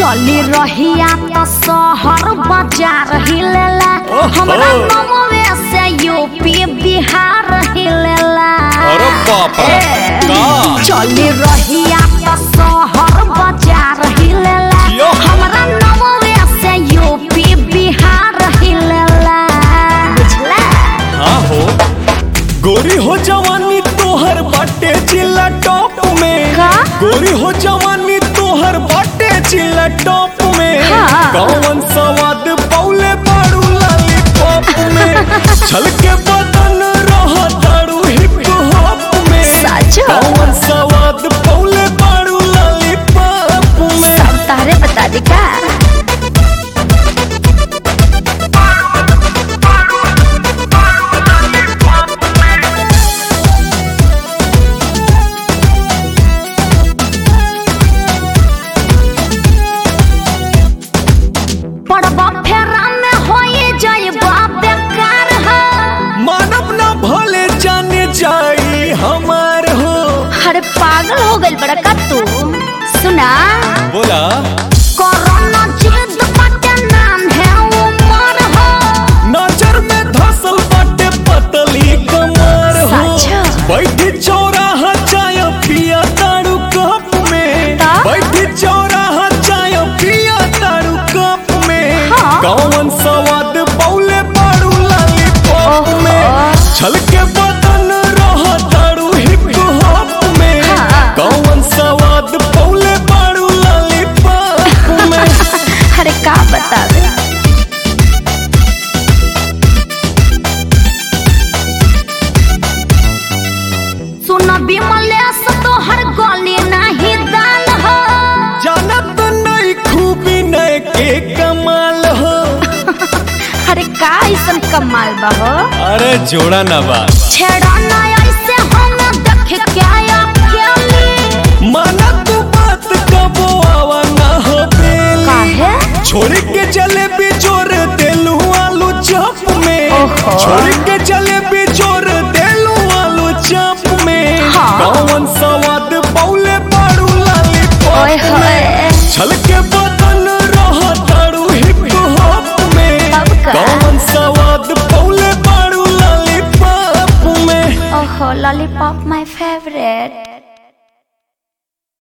चली रहिया तो शहर बाजार हिलेला हमरा नमवे से यूपी बिहार हिलेला। अरे बाप रे चली रहिया तो शहर बाजार हिलेला हमरा नमवे से यूपी बिहार हिलेला। बुझला? हाँ हो गोरी हो जवानी तोहर बाटे चिल्ला टॉप में का? गोरी हो जवानी तोहर बाटे चिल्ला टॉप में कौन सवाद पौले बारू लॉलीपॉप में छलके बदन रह दारू हिप हॉप में कौन सवाद पौले बारू लॉलीपॉप में। सब तारे बता दी का? हमार हो अरे पागल हो गई बड़ा का तू। सुना बोला कोरोना जिद बाटे नाम है उमर हो नजर में धसल बाटे पतली कमर हो बैठी चौराहा चाय पिया तारू कप में बैठी चौराहा चाय पिया तारू कप में कौन सवाद पौले बारू लॉलीपॉप में छलके बदन रह तारू हिप हॉप में कौन सवाद पौले बारू लॉलीपॉप में। अरे का बतावे सुना विमलेश तो हर गली नहीं दाल हो जानत नहीं खूबी नहीं के कमाल हो। अरे का ऐसन कमाल बा हो अरे जोड़ा ना बात छेड़ा ना ऐसे हम देख क्या अकेली माना तू बात कबो आवा ना हो बेली काहे छोड़ के जलेबी जोर देलू आलू चॉप में छोड़ के